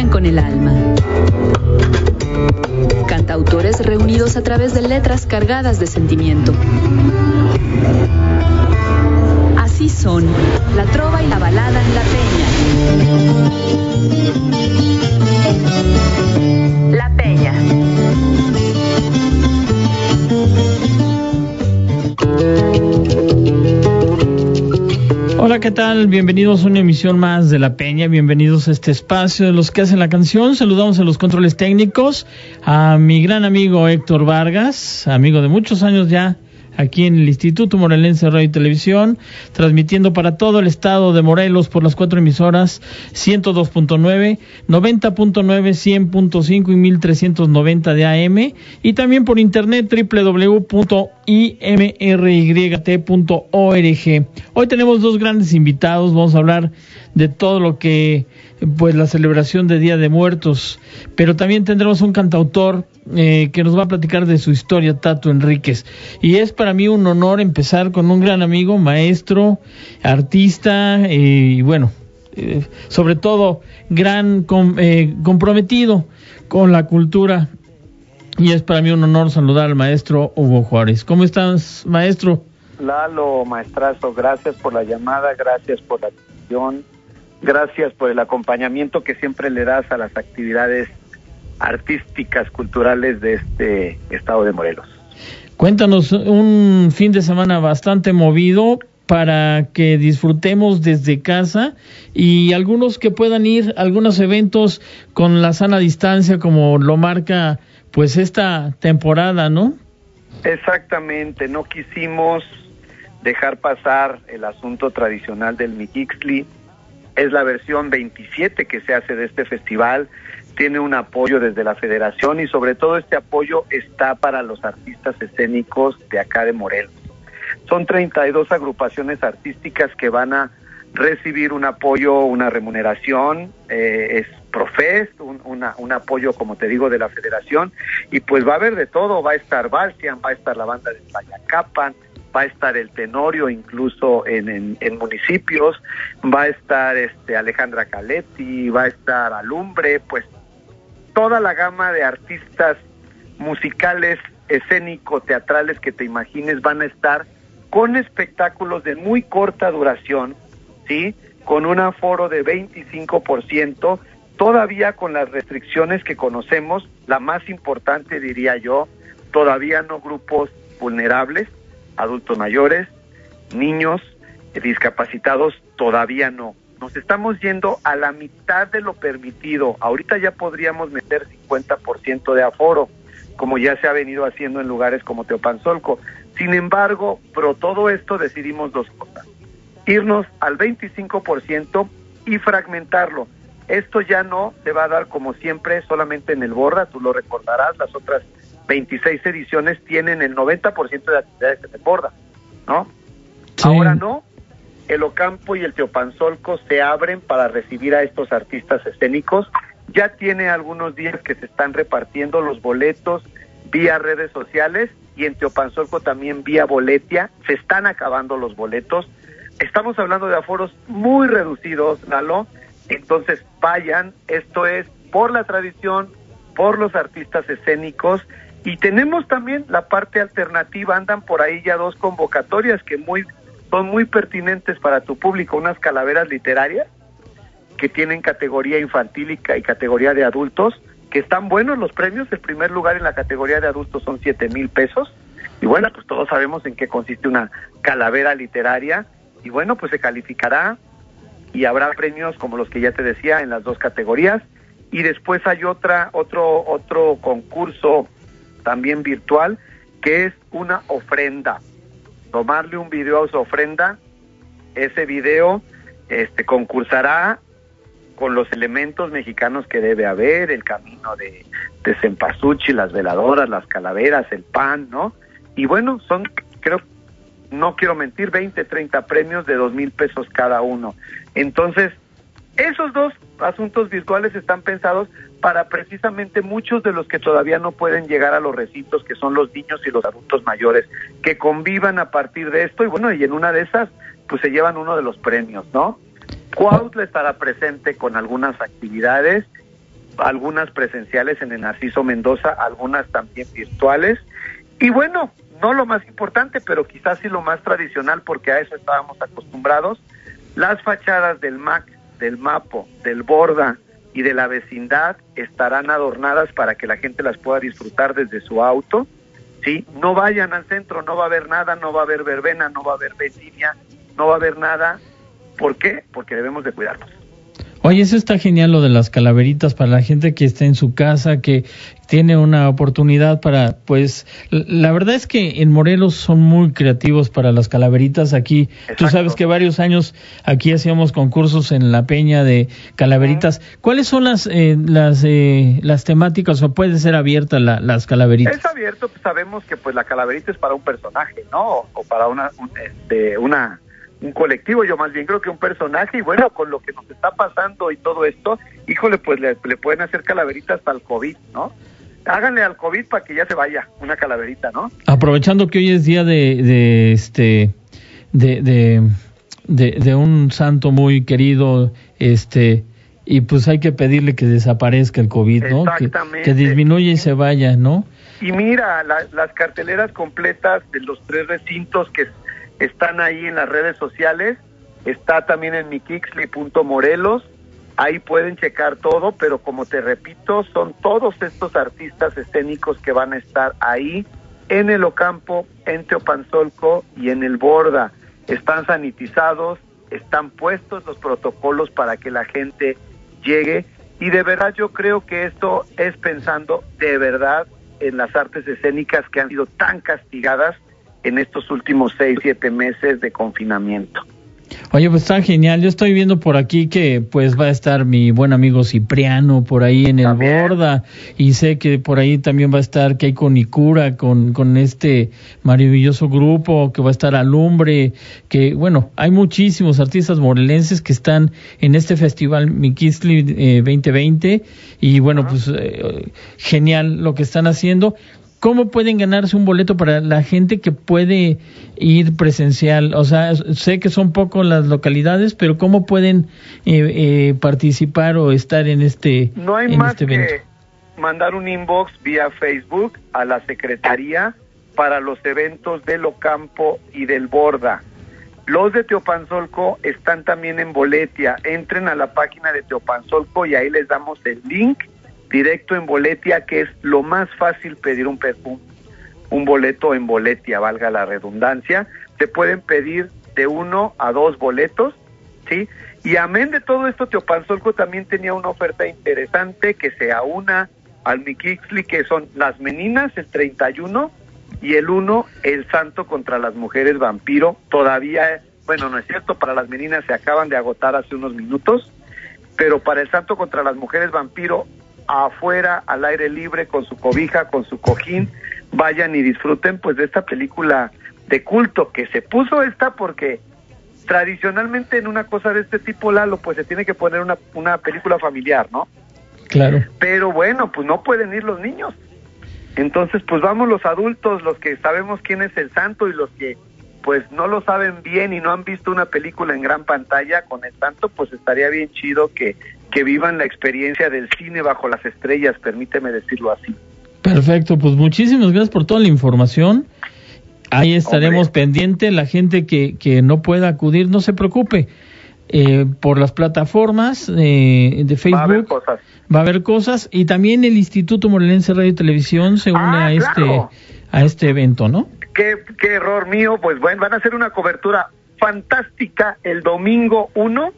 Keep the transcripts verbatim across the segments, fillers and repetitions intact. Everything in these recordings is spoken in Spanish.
conectan con el alma. Cantautores reunidos a través de letras cargadas de sentimiento. Así son la trova y la balada en La Peña. La Peña. Hola, ¿qué tal? Bienvenidos a una emisión más de La Peña, bienvenidos a este espacio de los que hacen la canción. Saludamos a los controles técnicos, a mi gran amigo Héctor Vargas, amigo de muchos años ya, aquí en el Instituto Morelense de Radio y Televisión, transmitiendo para todo el estado de Morelos por las cuatro emisoras ciento dos punto nueve, noventa punto nueve, cien punto cinco y mil trescientos noventa de A M, y también por internet doble u doble u doble u punto i m r y t punto org. Hoy tenemos dos grandes invitados, vamos a hablar de todo lo que, pues, la celebración de Día de Muertos, pero también tendremos un cantautor eh, que nos va a platicar de su historia, Tato Enríquez, y es para mí un honor empezar con un gran amigo, maestro, artista, eh, y bueno, eh, sobre todo gran com, eh, comprometido con la cultura, y es para mí un honor saludar al maestro Hugo Juárez. ¿Cómo estás, maestro? Lalo, maestrazo, gracias por la llamada, gracias por la atención, gracias por el acompañamiento que siempre le das a las actividades artísticas, culturales de este estado de Morelos. Cuéntanos, un fin de semana bastante movido para que disfrutemos desde casa, y algunos que puedan ir a algunos eventos con la sana distancia, como lo marca pues esta temporada, ¿no? Exactamente, no quisimos dejar pasar el asunto tradicional del Mixli. Es la versión veintisiete que se hace de este festival, tiene un apoyo desde la federación, y sobre todo este apoyo está para los artistas escénicos de acá de Morelos. Son treinta y dos agrupaciones artísticas que van a recibir un apoyo, una remuneración, eh, es Profes, un, una, un apoyo, como te digo, de la federación, y pues va a haber de todo. Va a estar Balsian, va a estar la banda de Payacapan, va a estar el Tenorio, incluso en, en, en municipios, va a estar este Alejandra Caletti, va a estar Alumbre, pues toda la gama de artistas musicales, escénicos, teatrales que te imagines van a estar con espectáculos de muy corta duración, ¿sí? Con un aforo de veinticinco por ciento, todavía con las restricciones que conocemos. La más importante, diría yo, todavía no grupos vulnerables, adultos mayores, niños, discapacitados, todavía no. Nos estamos yendo a la mitad de lo permitido. Ahorita ya podríamos meter cincuenta por ciento de aforo, como ya se ha venido haciendo en lugares como Teopanzolco. Sin embargo, pero todo esto decidimos dos cosas: irnos al veinticinco por ciento y fragmentarlo. Esto ya no se va a dar como siempre solamente en el Borda, tú lo recordarás, las otras veintiséis ediciones tienen el noventa por ciento de actividades en el Borda, ¿no? Sí. Ahora no, el Ocampo y el Teopanzolco se abren para recibir a estos artistas escénicos. Ya tiene algunos días que se están repartiendo los boletos vía redes sociales, y en Teopanzolco también vía Boletia. Se están acabando los boletos. Estamos hablando de aforos muy reducidos, Lalo. Entonces vayan, esto es por la tradición, por los artistas escénicos, y tenemos también la parte alternativa. Andan por ahí ya dos convocatorias que muy son muy pertinentes para tu público, unas calaveras literarias que tienen categoría infantil y, y categoría de adultos, que están buenos los premios. El primer lugar en la categoría de adultos son siete mil pesos, y bueno, pues todos sabemos en qué consiste una calavera literaria, y bueno, pues se calificará y habrá premios como los que ya te decía en las dos categorías. Y después hay otra otro otro concurso también virtual, que es una ofrenda. Tomarle un video a su ofrenda, ese video este concursará con los elementos mexicanos que debe haber: el camino de, de Cempasúchil, las veladoras, las calaveras, el pan, ¿no? Y bueno, son, creo, no quiero mentir, veinte, treinta premios de dos mil pesos cada uno. Entonces, esos dos asuntos virtuales están pensados para precisamente muchos de los que todavía no pueden llegar a los recintos, que son los niños y los adultos mayores, que convivan a partir de esto, y bueno, y en una de esas, pues se llevan uno de los premios, ¿no? Cuautla estará presente con algunas actividades, algunas presenciales en el Narciso Mendoza, algunas también virtuales, y bueno, no lo más importante, pero quizás sí lo más tradicional, porque a eso estábamos acostumbrados, las fachadas del M A C, del Mapo, del Borda y de la vecindad estarán adornadas para que la gente las pueda disfrutar desde su auto, ¿sí? No vayan al centro, no va a haber nada, no va a haber verbena, no va a haber vendimia, no va a haber nada. ¿Por qué? Porque debemos de cuidarnos. Oye, eso está genial, lo de las calaveritas para la gente que está en su casa, que tiene una oportunidad para, pues, la verdad es que en Morelos son muy creativos para las calaveritas aquí. Exacto. Tú sabes que varios años aquí hacíamos concursos en la peña de calaveritas. Uh-huh. ¿Cuáles son las eh, las eh, las temáticas, o puede ser abierta la, las calaveritas? Es abierto, pues sabemos que pues la calaverita es para un personaje, ¿no? O para una un, este, una un colectivo, yo más bien creo que un personaje, y bueno, con lo que nos está pasando y todo esto, híjole, pues le, le pueden hacer calaveritas hasta al COVID, ¿no? Háganle al COVID para que ya se vaya una calaverita, ¿no? Aprovechando que hoy es día de, de este, de, de, de, de un santo muy querido, este, y pues hay que pedirle que desaparezca el COVID, ¿no? Exactamente. Que, que disminuya y se vaya, ¿no? Y mira, la, las carteleras completas de los tres recintos que están ahí en las redes sociales, está también en mixli punto morelos, ahí pueden checar todo, pero como te repito, son todos estos artistas escénicos que van a estar ahí en el Ocampo, en Teopanzolco y en el Borda. Están sanitizados, están puestos los protocolos para que la gente llegue, y de verdad yo creo que esto es pensando de verdad en las artes escénicas que han sido tan castigadas en estos últimos seis, siete meses de confinamiento. Oye, pues está genial. Yo estoy viendo por aquí que pues va a estar mi buen amigo Cipriano por ahí en el ¿También? Borda, y sé que por ahí también va a estar Keiko Nikura con, con este maravilloso grupo, que va a estar Alumbre, que bueno, hay muchísimos artistas morelenses que están en este festival Mixli eh, veinte veinte, y bueno, uh-huh. pues eh, genial lo que están haciendo. ¿Cómo pueden ganarse un boleto para la gente que puede ir presencial? O sea, sé que son pocas las localidades, pero ¿cómo pueden eh, eh, participar o estar en este No hay en más este que evento? Mandar un inbox vía Facebook a la Secretaría para los eventos del Ocampo y del Borda. Los de Teopanzolco están también en Boletia. Entren a la página de Teopanzolco y ahí les damos el link directo en Boletia, que es lo más fácil pedir un, un, un boleto en Boletia, valga la redundancia. Se pueden pedir de uno a dos boletos, ¿sí? Y amén de todo esto, Teopanzolco también tenía una oferta interesante que se aúna al Mixli, que son las Meninas, el treinta y uno, y el uno, el Santo contra las Mujeres Vampiro. Todavía, bueno, no es cierto, para las Meninas se acaban de agotar hace unos minutos, pero para el Santo contra las Mujeres Vampiro, afuera, al aire libre, con su cobija, con su cojín, vayan y disfruten pues de esta película de culto, que se puso esta porque tradicionalmente en una cosa de este tipo, Lalo, pues se tiene que poner una, una película familiar, ¿no? Claro. Pero bueno, pues no pueden ir los niños. Entonces, pues vamos los adultos, los que sabemos quién es el santo, y los que pues no lo saben bien y no han visto una película en gran pantalla con el santo, pues estaría bien chido que que vivan la experiencia del cine bajo las estrellas, permíteme decirlo así. Perfecto, pues muchísimas gracias por toda la información. Ahí estaremos pendientes. La gente que, que no pueda acudir, no se preocupe. Eh, por las plataformas eh, de Facebook va a haber cosas. Va a haber cosas, y también el Instituto Morelense Radio y Televisión se une ah, a este claro. a este evento, ¿no? Qué, qué error mío. Pues bueno, van a hacer una cobertura fantástica el domingo uno,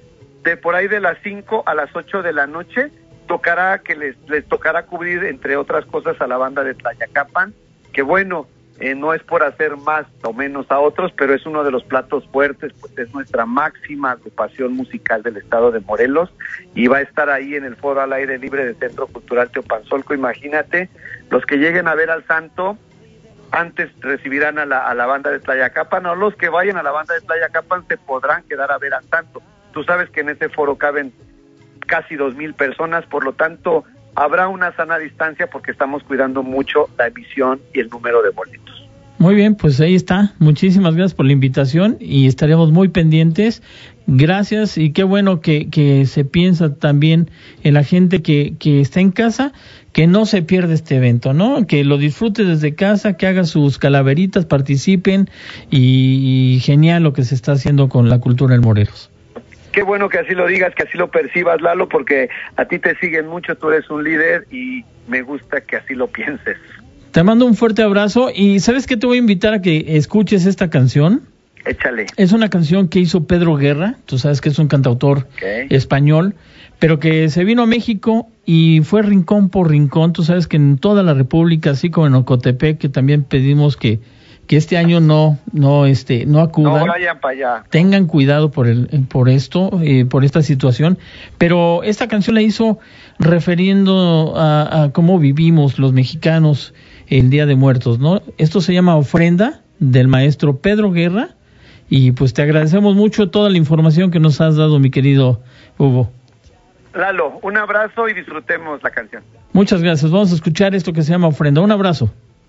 de por ahí de las cinco a las ocho de la noche. Tocará que les les tocará cubrir, entre otras cosas, a la banda de Tlayacapan, que bueno, eh, no es por hacer más o menos a otros, pero es uno de los platos fuertes, pues es nuestra máxima agrupación musical del estado de Morelos, y va a estar ahí en el foro al aire libre del Centro Cultural Teopanzolco. Imagínate, los que lleguen a ver al santo, antes recibirán a la, a la banda de Tlayacapan, o los que vayan a la banda de Tlayacapan se podrán quedar a ver al santo. Tú sabes que en ese foro caben casi dos mil personas, por lo tanto habrá una sana distancia porque estamos cuidando mucho la emisión y el número de boletos. Muy bien, pues ahí está. Muchísimas gracias por la invitación y estaremos muy pendientes. Gracias y qué bueno que, que se piensa también en la gente que, que está en casa, que no se pierda este evento, ¿no? Que lo disfrute desde casa, que haga sus calaveritas, participen y, y genial lo que se está haciendo con la cultura en Morelos. Qué bueno que así lo digas, que así lo percibas, Lalo, porque a ti te siguen mucho, tú eres un líder y me gusta que así lo pienses. Te mando un fuerte abrazo y ¿sabes qué? Te voy a invitar a que escuches esta canción. Échale. Es una canción que hizo Pedro Guerra, tú sabes que es un cantautor okay. español, pero que se vino a México y fue rincón por rincón. Tú sabes que en toda la República, así como en Ocotepec, que también pedimos que, que este año no no este no acudan. No vayan para allá. Tengan cuidado por el por esto, eh, por esta situación. Pero esta canción la hizo refiriendo a, a cómo vivimos los mexicanos el Día de Muertos, ¿no? Esto se llama Ofrenda, del maestro Pedro Guerra, y pues te agradecemos mucho toda la información que nos has dado, mi querido Hugo. Lalo, un abrazo y disfrutemos la canción. Muchas gracias, vamos a escuchar esto que se llama Ofrenda. Un abrazo.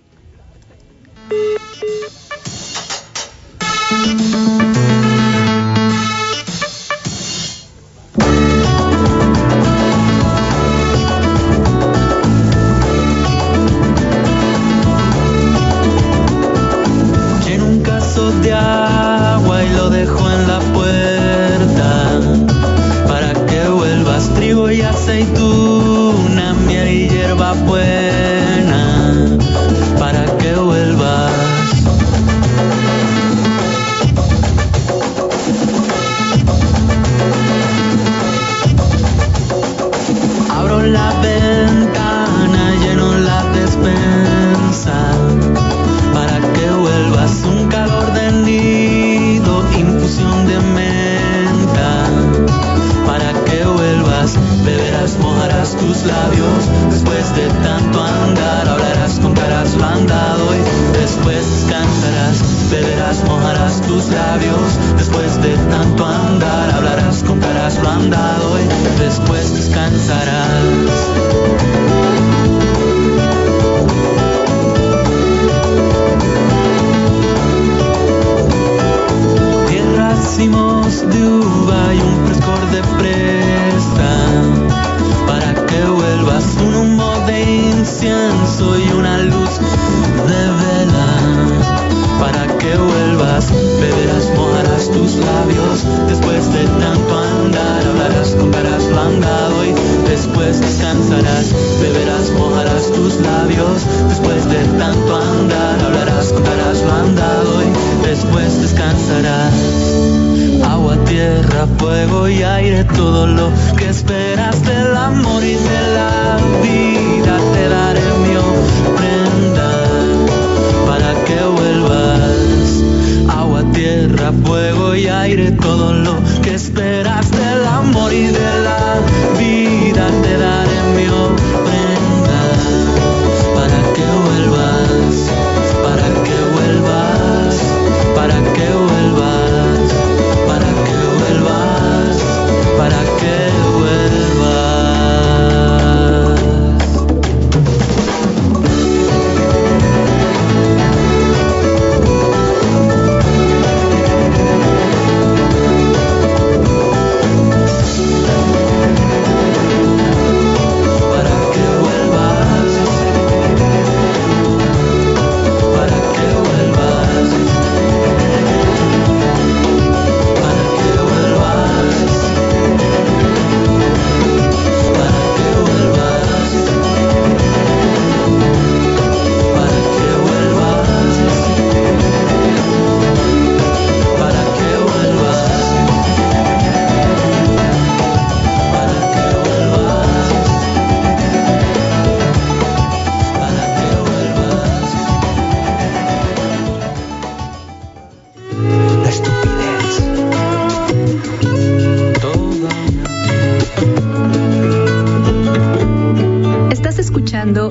Aceituna, miel y hierba buena, para que vuelvas. Abro la ventana, lleno la despensa, para que vuelvas. Un calor de nido, infusión de menta, para que vuelvas. Beberás, mojarás tus labios, después de tanto andar, hablarás, contarás lo andado y después descansarás. Beberás, mojarás tus labios, después de tanto andar, hablarás, contarás lo andado y después descansarás. Tierra, racimos de uva y un frescor de fresa, para que vuelvas. Un humo de incienso y una luz de vela, para que vuelvas. Beberás, mojarás tus labios, después de tanto andar, hablarás, contarás lo andado y después descansarás. Beberás, mojarás tus labios, después de tanto andar, hablarás, contarás lo andado y después descansarás. Agua, tierra, fuego y aire, todo lo que esperas del amor y de la vida, te daré mi ofrenda para que vuelvas. Agua, tierra, fuego y aire, todo lo que esperas del amor y de la vida, te daré mi ofrenda para que vuelvas, para que vuelvas, para que vuelvas, para que vuelvas, para que vuelvas.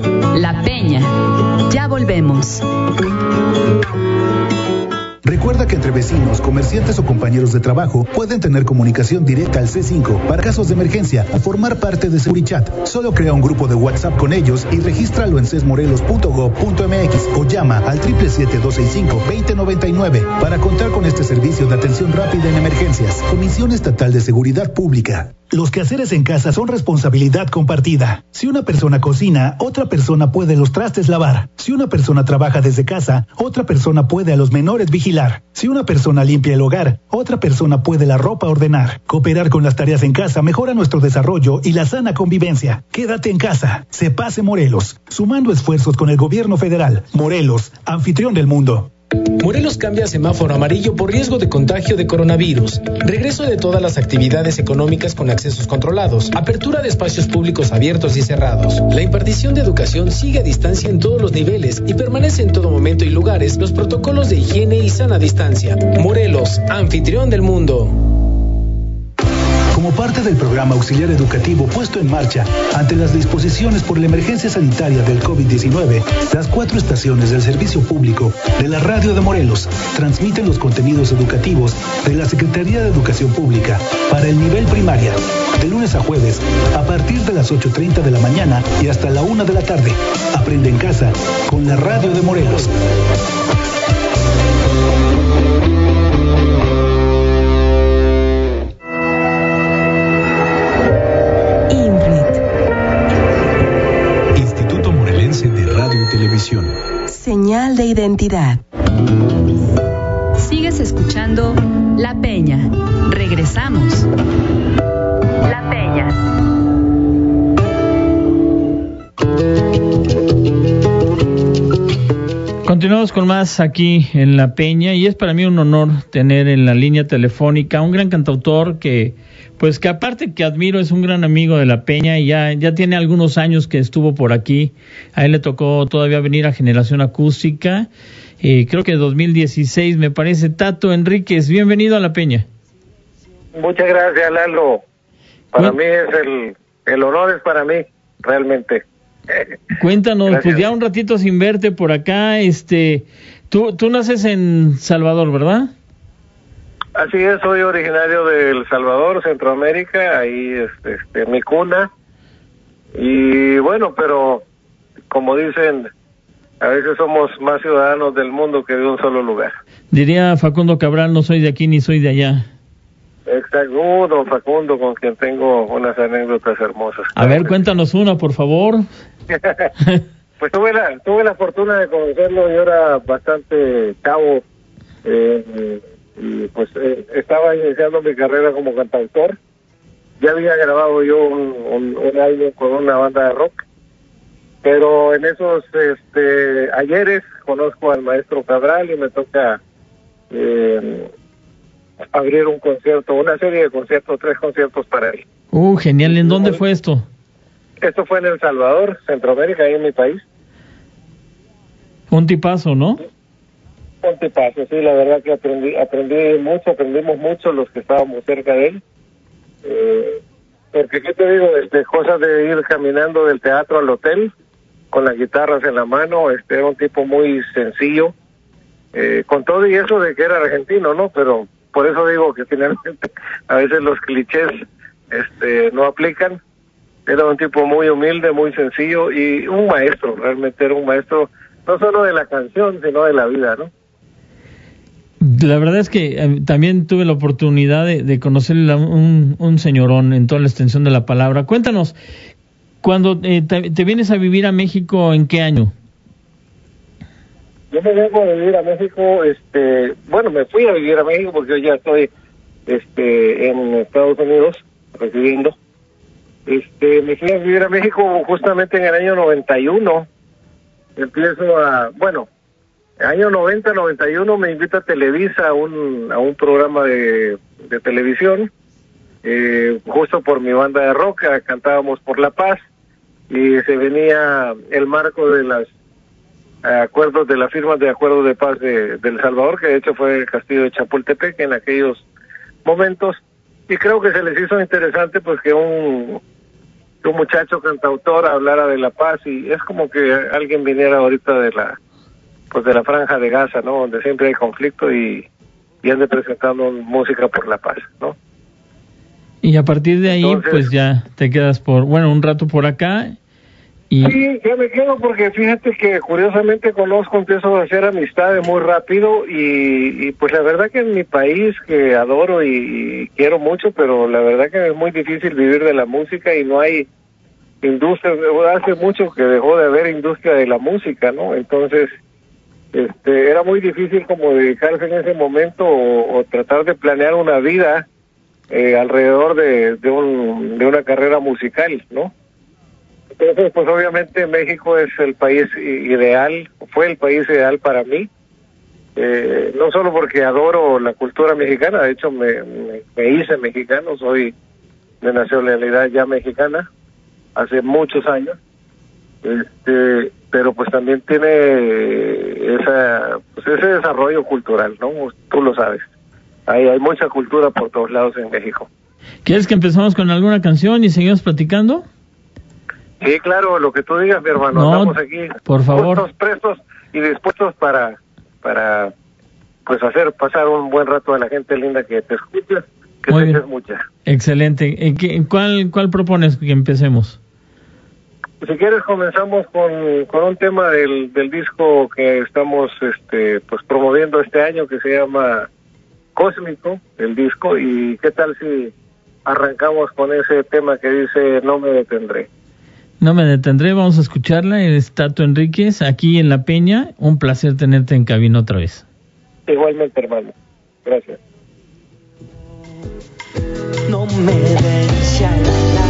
La Peña. Ya volvemos. Recuerda que que entre vecinos, comerciantes o compañeros de trabajo pueden tener comunicación directa al C cinco para casos de emergencia o formar parte de Securichat. Solo crea un grupo de WhatsApp con ellos y regístralo en cesmorelos punto gob punto mx o llama al siete siete siete, dos seis cinco, dos cero nueve nueve para contar con este servicio de atención rápida en emergencias. Comisión Estatal de Seguridad Pública. Los quehaceres en casa son responsabilidad compartida. Si una persona cocina, otra persona puede los trastes lavar. Si una persona trabaja desde casa, otra persona puede a los menores vigilar. Si una persona limpia el hogar, otra persona puede la ropa ordenar. Cooperar con las tareas en casa mejora nuestro desarrollo y la sana convivencia. Quédate en casa. Se pase Morelos. Sumando esfuerzos con el gobierno federal. Morelos, anfitrión del mundo. Morelos cambia a semáforo amarillo por riesgo de contagio de coronavirus. Regreso de todas las actividades económicas con accesos controlados. Apertura de espacios públicos abiertos y cerrados. La impartición de educación sigue a distancia en todos los niveles y permanece en todo momento y lugares los protocolos de higiene y sana distancia. Morelos, anfitrión del mundo. Como parte del programa auxiliar educativo puesto en marcha ante las disposiciones por la emergencia sanitaria del COVID diecinueve, las cuatro estaciones del servicio público de la radio de Morelos transmiten los contenidos educativos de la Secretaría de Educación Pública para el nivel primaria, de lunes a jueves, a partir de las ocho treinta de la mañana y hasta la una de la tarde. Aprende en casa con la radio de Morelos. Televisión. Señal de identidad. Sigues escuchando La Peña. Regresamos. La Peña. Continuamos con más aquí en La Peña y es para mí un honor tener en la línea telefónica a un gran cantautor que, pues que aparte que admiro, es un gran amigo de La Peña y ya, ya tiene algunos años que estuvo por aquí. A él le tocó todavía venir a Generación Acústica, eh, creo que dos mil dieciséis me parece. Tato Enríquez, bienvenido a La Peña. Muchas gracias, Lalo. Para ¿Cuál? mí es el, el honor es para mí, realmente. Cuéntanos, Gracias. Pues ya un ratito sin verte por acá, este, tú, tú naces en Salvador, ¿verdad? Así es, soy originario de El Salvador, Centroamérica, ahí es este, mi cuna, y bueno, pero como dicen, a veces somos más ciudadanos del mundo que de un solo lugar. Diría Facundo Cabral, no soy de aquí ni soy de allá. Exacto, uh, don Facundo, con quien tengo unas anécdotas hermosas. A ver, cuéntanos una, por favor. Pues tuve la, tuve la fortuna de conocerlo, yo era bastante chavo, eh, y pues eh, estaba iniciando mi carrera como cantautor. Ya había grabado yo un, un, un álbum con una banda de rock, pero en esos este, ayeres conozco al maestro Cabral y me toca eh, abrir un concierto, una serie de conciertos, tres conciertos para él. Uh, genial. ¿En dónde fue esto? Esto fue en El Salvador, Centroamérica, ahí en mi país. Un tipazo, ¿no? Un tipazo, sí, la verdad que aprendí aprendí mucho, aprendimos mucho los que estábamos cerca de él. Eh, porque, ¿qué te digo? Este, cosas de ir caminando del teatro al hotel, con las guitarras en la mano, este, era un tipo muy sencillo, eh, con todo y eso de que era argentino, ¿no? Pero por eso digo que finalmente a veces los clichés este, no aplican. Era un tipo muy humilde, muy sencillo y un maestro, realmente era un maestro no solo de la canción, sino de la vida, ¿no? La verdad es que eh, también tuve la oportunidad de, de conocerle a un, un señorón en toda la extensión de la palabra. Cuéntanos, cuando eh, te, te vienes a vivir a México, ¿en qué año? Yo me vengo a vivir a México, este, bueno, me fui a vivir a México porque yo ya estoy este, en Estados Unidos residiendo. Este, me fui a vivir a México justamente en el año noventa y uno. Empiezo a, bueno, el año noventa, noventa y uno me invita a Televisa a un, a un programa de, de televisión, eh, justo por mi banda de rock, cantábamos por la paz, y se venía el marco de las acuerdos, de las firmas de acuerdos de paz de, de El Salvador, que de hecho fue el castillo de Chapultepec en aquellos momentos, y creo que se les hizo interesante pues que un... un muchacho cantautor hablara de la paz, y es como que alguien viniera ahorita de la pues de la franja de Gaza, ¿no? Donde siempre hay conflicto, y y ande presentando música por la paz, ¿no? Y a partir de ahí, Entonces, pues ya te quedas por, bueno, un rato por acá. Y... Sí, ya me quedo porque fíjate que curiosamente conozco, empiezo a hacer amistades muy rápido y, y pues la verdad que en mi país, que adoro y, y quiero mucho, pero la verdad que es muy difícil vivir de la música y no hay industria, hace mucho que dejó de haber industria de la música, ¿no? Entonces, este, era muy difícil como dedicarse en ese momento o, o tratar de planear una vida eh, alrededor de, de, un, de una carrera musical, ¿no? Entonces, pues obviamente México es el país ideal, fue el país ideal para mí, eh, no solo porque adoro la cultura mexicana, de hecho me, me, me hice mexicano, soy de nacionalidad ya mexicana, hace muchos años, este, pero pues también tiene esa, pues ese desarrollo cultural, ¿no? Tú lo sabes, hay, hay mucha cultura por todos lados en México. ¿Quieres que empezamos con alguna canción y seguimos platicando? Sí, claro, lo que tú digas, mi hermano. No, estamos aquí, por favor, prestos, prestos y dispuestos para, para, pues hacer pasar un buen rato a la gente linda que te escucha, que Muy te bien. eches mucha. Excelente. ¿En qué, cuál, cuál propones que empecemos? Si quieres comenzamos con, con un tema del, del disco que estamos, este, pues promoviendo este año, que se llama Cósmico, el disco, y qué tal si arrancamos con ese tema que dice No me detendré. No me detendré, vamos a escucharla. Es Tato Enríquez, aquí en La Peña. Un placer tenerte en cabina otra vez. Igualmente, hermano. Gracias. No me des ya la la.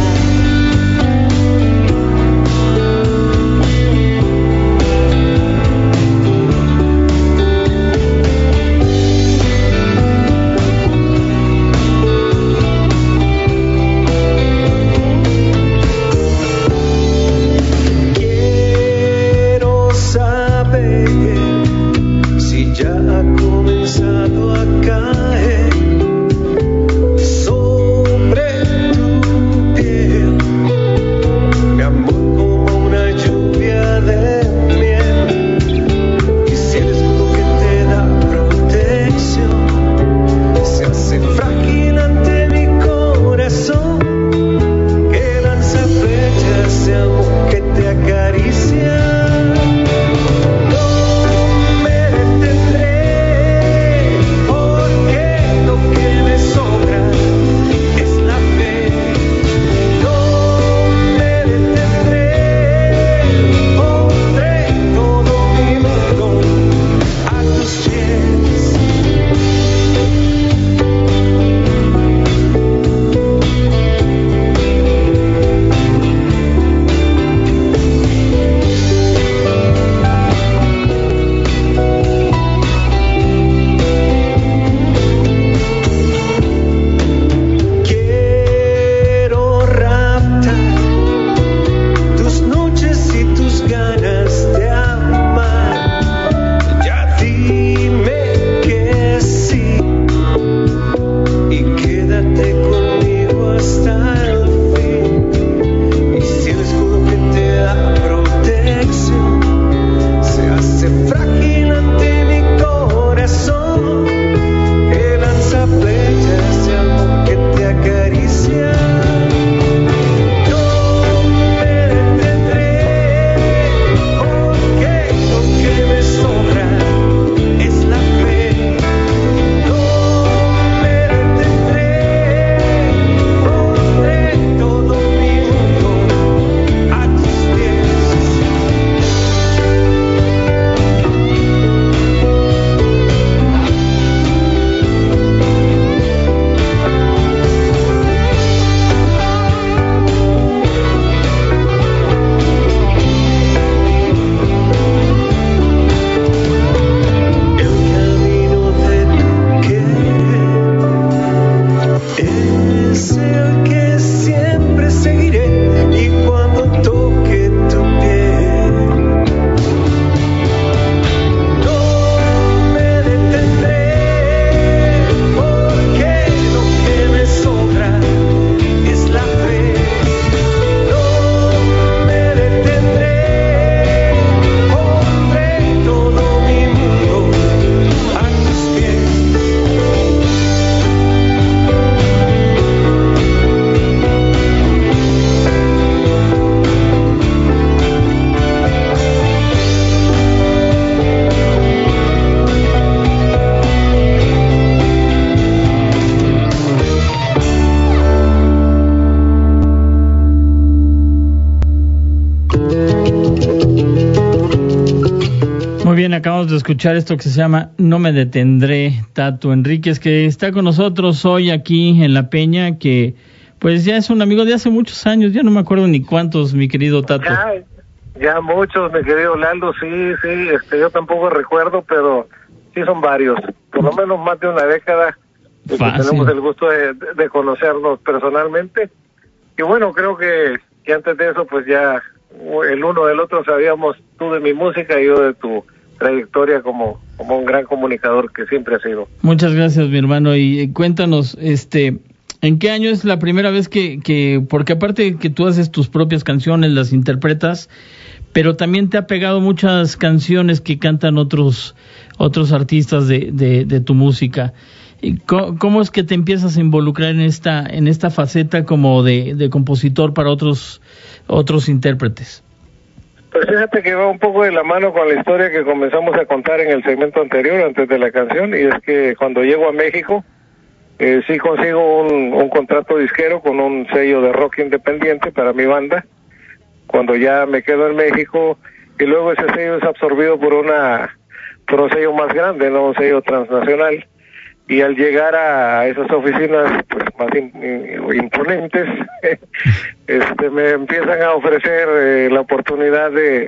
acabamos de escuchar esto que se llama No me detendré, Tato Enríquez, que está con nosotros hoy aquí en La Peña, que pues ya es un amigo de hace muchos años, ya no me acuerdo ni cuántos, mi querido Tato. Ya, ya muchos, mi querido Lalo, sí, sí, este, yo tampoco recuerdo, pero sí son varios, por lo menos más de una década, que tenemos el gusto de, de conocernos personalmente. Y bueno, creo que, que antes de eso, pues ya el uno del otro sabíamos, tú de mi música y yo de tu trayectoria como, como un gran comunicador que siempre has sido. Muchas gracias, mi hermano, y cuéntanos, este, ¿en qué año es la primera vez que, que, porque aparte que tú haces tus propias canciones, las interpretas, pero también te ha pegado muchas canciones que cantan otros, otros artistas de, de, de tu música? ¿Cómo, ¿Cómo es que te empiezas a involucrar en esta, en esta faceta como de, de compositor para otros, otros intérpretes? Pues fíjate que va un poco de la mano con la historia que comenzamos a contar en el segmento anterior, antes de la canción, y es que cuando llego a México, eh, sí consigo un, un contrato disquero con un sello de rock independiente para mi banda. Cuando ya me quedo en México, y luego ese sello es absorbido por una, por un sello más grande, no un sello transnacional. Y al llegar a esas oficinas pues, más imponentes, este, me empiezan a ofrecer eh, la oportunidad de,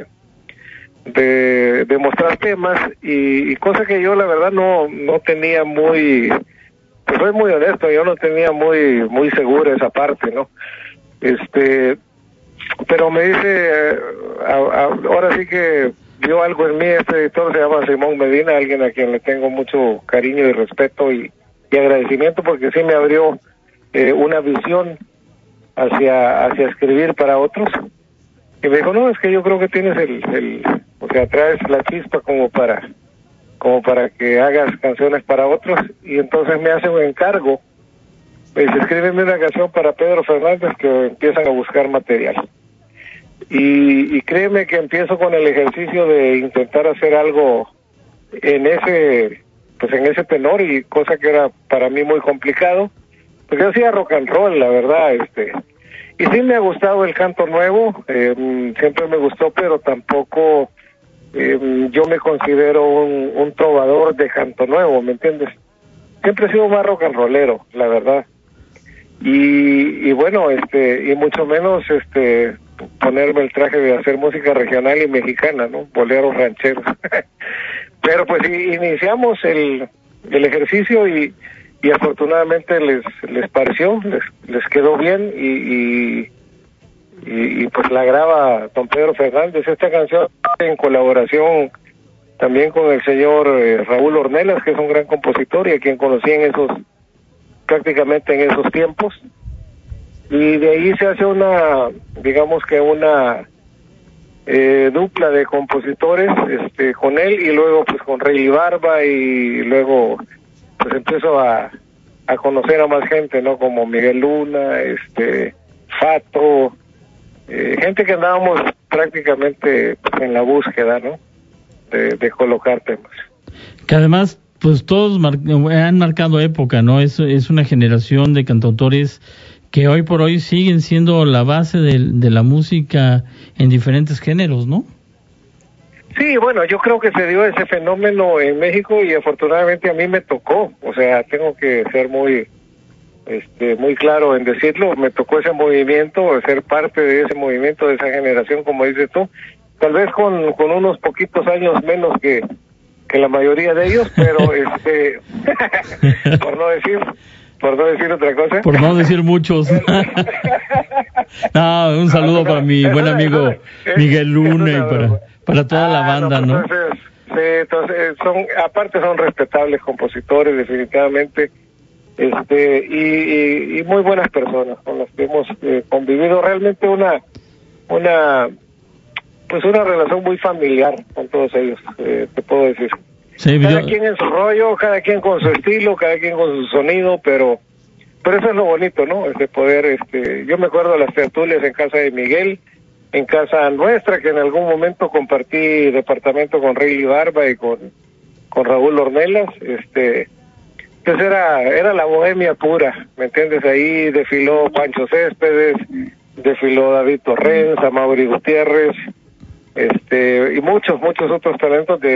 de, de mostrar temas y, y cosa que yo la verdad no, no tenía muy, pues soy muy honesto, yo no tenía muy, muy segura esa parte, ¿no? Este, pero me dice, eh, a, a, ahora sí que vio algo en mí, este editor se llama Simón Medina, alguien a quien le tengo mucho cariño y respeto y, y agradecimiento porque sí me abrió eh, una visión hacia hacia escribir para otros. Y me dijo, no, es que yo creo que tienes el, el o sea, traes la chispa como para como para que hagas canciones para otros. Y entonces me hace un encargo, me dice, escríbeme una canción para Pedro Fernández, que empiezan a buscar material. Y, y créeme que empiezo con el ejercicio de intentar hacer algo en ese pues en ese tenor, y cosa que era para mí muy complicado, porque yo hacía rock and roll, la verdad, este y sí me ha gustado el canto nuevo, eh, siempre me gustó, pero tampoco eh, yo me considero un, un trovador de canto nuevo, ¿me entiendes? Siempre he sido más rock and rollero, la verdad. Y, y bueno, este, y mucho menos este ponerme el traje de hacer música regional y mexicana, ¿no? Boleros rancheros. Pero pues iniciamos el, el ejercicio y, y afortunadamente les les pareció, les, les quedó bien y, y, y, y pues la graba don Pedro Fernández. Esta canción en colaboración también con el señor eh, Raúl Ornelas, que es un gran compositor y a quien conocí en esos prácticamente en esos tiempos, y de ahí se hace una, digamos que una eh, dupla de compositores este con él, y luego pues con Rey Barba, y luego pues empiezo a, a conocer a más gente, ¿no? Como Miguel Luna, este Fato, eh, gente que andábamos prácticamente en la búsqueda, ¿no? De, de colocar temas. Que además pues todos mar- han marcado época, ¿no? Es, es una generación de cantautores que hoy por hoy siguen siendo la base de, de la música en diferentes géneros, ¿no? Sí, bueno, yo creo que se dio ese fenómeno en México y afortunadamente a mí me tocó, o sea, tengo que ser muy este muy claro en decirlo, me tocó ese movimiento, ser parte de ese movimiento, de esa generación, como dices tú, tal vez con, con unos poquitos años menos que que la mayoría de ellos, pero este por no decir por no decir otra cosa, por no decir muchos. No, un saludo para mi buen amigo Miguel Luna y para para toda la banda, ¿no? Entonces, sí, entonces son aparte son respetables compositores definitivamente, este y, y, y muy buenas personas con las que hemos eh, convivido, realmente una una pues una relación muy familiar con todos ellos, eh, te puedo decir. Sí, cada yo... quien en su rollo, cada quien con su estilo, cada quien con su sonido, pero pero eso es lo bonito, ¿no? Es de poder, este, yo me acuerdo de las tertulias en casa de Miguel, en casa nuestra, que en algún momento compartí departamento con Rey Barba y con con Raúl Ornelas, este, pues era era la bohemia pura, ¿me entiendes? Ahí desfiló Pancho Céspedes, desfiló David Torrens, Amaury Gutiérrez, este y muchos muchos otros talentos de pues,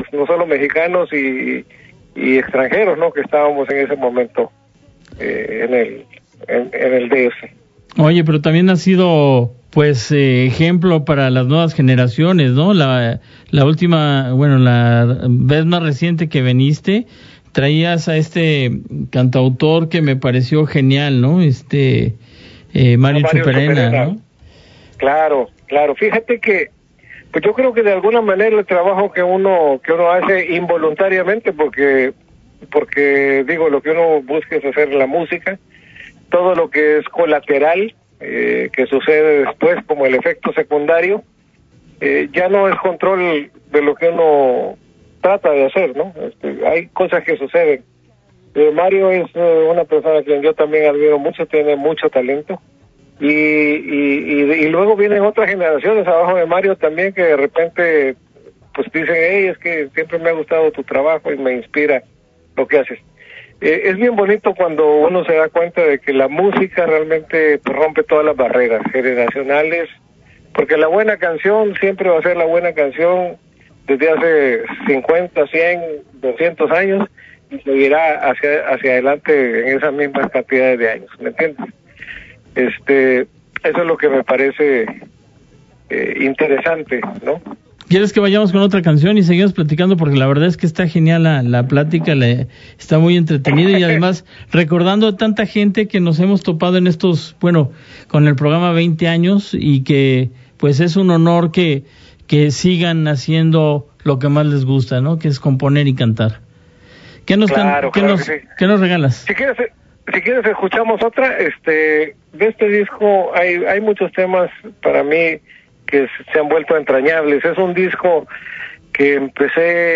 no solo mexicanos y, y extranjeros, ¿no? Que estábamos en ese momento eh, en el en, en el D F. Oye, pero también ha sido, pues, eh, ejemplo para las nuevas generaciones, ¿no? La, la última, bueno, la vez más reciente que viniste, traías a este cantautor que me pareció genial, ¿no? Este, eh, Mario, Mario Chuperena, Chuperena, ¿no? Claro, claro. Fíjate que, pues yo creo que de alguna manera el trabajo que uno que uno hace involuntariamente, porque, porque digo, lo que uno busca es hacer la música, todo lo que es colateral, eh, que sucede después como el efecto secundario, eh, ya no es control de lo que uno trata de hacer, ¿no? Este, hay cosas que suceden. Eh, Mario es eh, una persona a quien yo también admiro mucho, tiene mucho talento, y, y, y, y luego vienen otras generaciones abajo de Mario también que de repente pues dicen, hey, es que siempre me ha gustado tu trabajo y me inspira lo que haces. Eh, es bien bonito cuando uno se da cuenta de que la música realmente pues, rompe todas las barreras generacionales, porque la buena canción siempre va a ser la buena canción desde hace cincuenta, cien, doscientos años, y seguirá hacia hacia adelante en esas mismas cantidades de años, ¿me entiendes? Este, eso es lo que me parece eh, interesante, ¿no? ¿Quieres que vayamos con otra canción y seguimos platicando? Porque la verdad es que está genial la, la plática, le, está muy entretenida y además recordando a tanta gente que nos hemos topado en estos, bueno, con el programa veinte años y que pues es un honor que, que sigan haciendo lo que más les gusta, ¿no? Que es componer y cantar. ¿Qué nos, claro, ¿qué claro nos, que sí. ¿qué nos regalas? Si quieres, si quieres escuchamos otra. Este, de este disco hay, hay muchos temas para mí que se han vuelto entrañables. Es un disco que empecé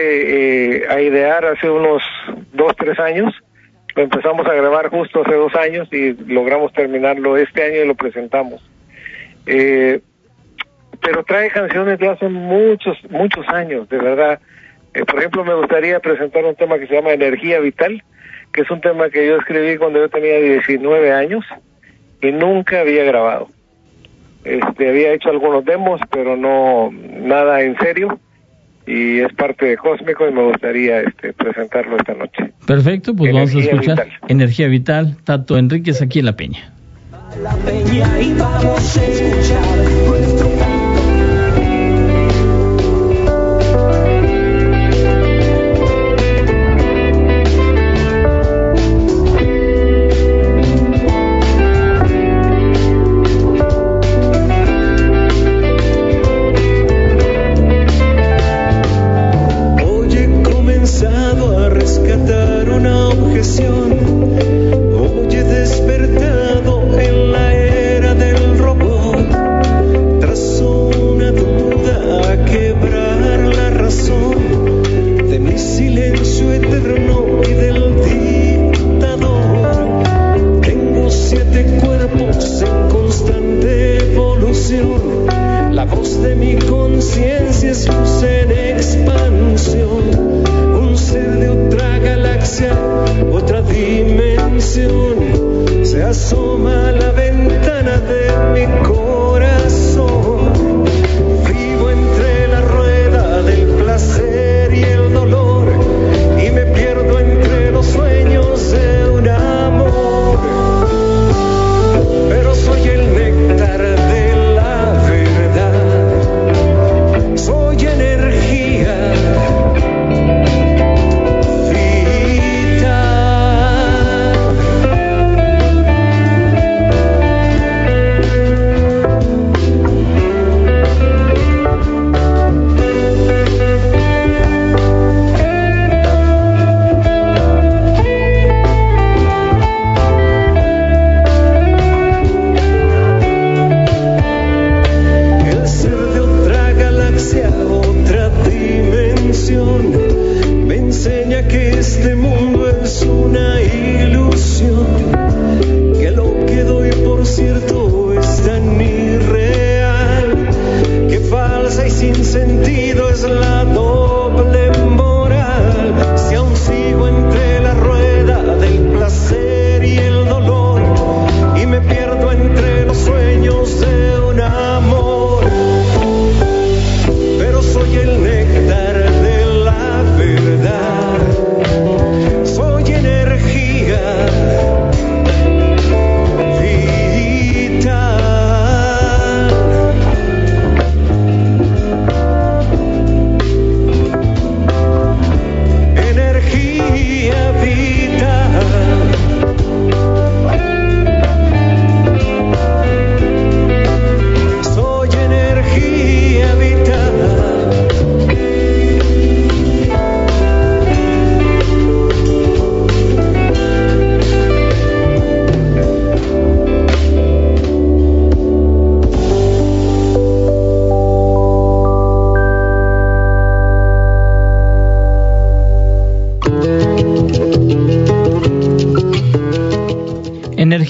eh, a idear hace unos dos, tres años. Lo empezamos a grabar justo hace dos años y logramos terminarlo este año y lo presentamos. Eh, pero trae canciones de hace muchos, muchos años, de verdad. Eh, por ejemplo, me gustaría presentar un tema que se llama Energía Vital, que es un tema que yo escribí cuando yo tenía diecinueve años y nunca había grabado. Este, había hecho algunos demos, pero no nada en serio, y es parte de Cósmico y me gustaría este, presentarlo esta noche. Perfecto, pues Energía vamos a escuchar Vital. Energía Vital, Tato Enríquez aquí en La Peña. La Peña y vamos a escuchar nuestro hoy he despertado en la era del robot, tras una duda a quebrar la razón de mi silencio eterno y del dictador. Tengo siete cuerpos en constante evolución, la voz de mi conciencia es luz en expansión, un ser de otra galaxia, otra dimensión, se asoma a la ventana de mi corazón. Vivo entre la rueda del placer y el dolor, y me pierdo entre los sueños de un amor. Pero soy el néctar de la verdad, soy energía.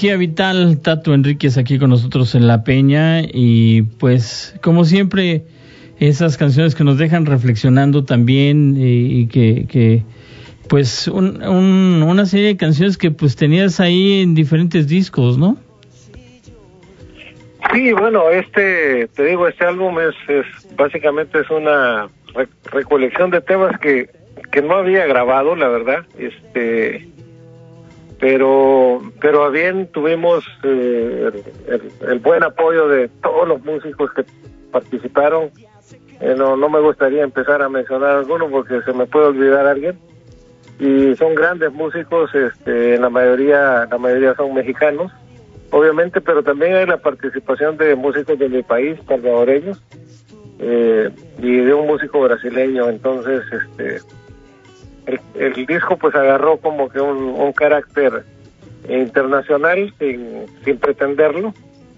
energía vital, Tato Enríquez, aquí con nosotros en La Peña. Y pues, como siempre, esas canciones que nos dejan reflexionando también, y, y que, que pues, un, un, una serie de canciones que pues tenías ahí en diferentes discos, ¿no? Sí, bueno, este, te digo, este álbum es, es básicamente es una re- recolección de temas que, que no había grabado, la verdad, este, pero, pero a bien tuvimos eh, el, el, el buen apoyo de todos los músicos que participaron. Eh, no, no me gustaría empezar a mencionar alguno porque se me puede olvidar alguien. Y son grandes músicos, este, la mayoría, la mayoría son mexicanos, obviamente, pero también hay la participación de músicos de mi país, salvadoreños, eh, y de un músico brasileño. Entonces, este, el, el disco pues agarró como que un, un carácter internacional sin, sin pretenderlo,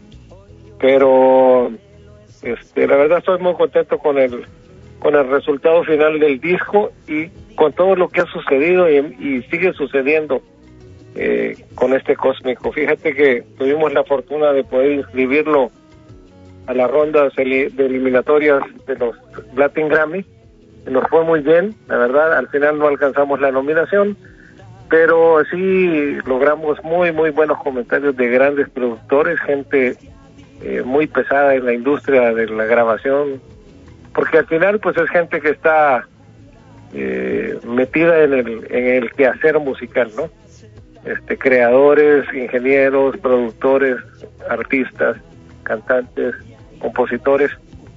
pero este, la verdad estoy muy contento con el con el resultado final del disco y con todo lo que ha sucedido y, y sigue sucediendo eh, con este Cósmico. Fíjate que tuvimos la fortuna de poder inscribirlo a las rondas de eliminatorias de los Latin Grammy. Nos fue muy bien, la verdad. Al final no alcanzamos la nominación, pero sí logramos muy, muy buenos comentarios de grandes productores, gente eh, muy pesada en la industria de la grabación, porque al final pues es gente que está eh, metida en el en el quehacer musical, ¿no? Este, creadores, ingenieros, productores, artistas, cantantes, compositores,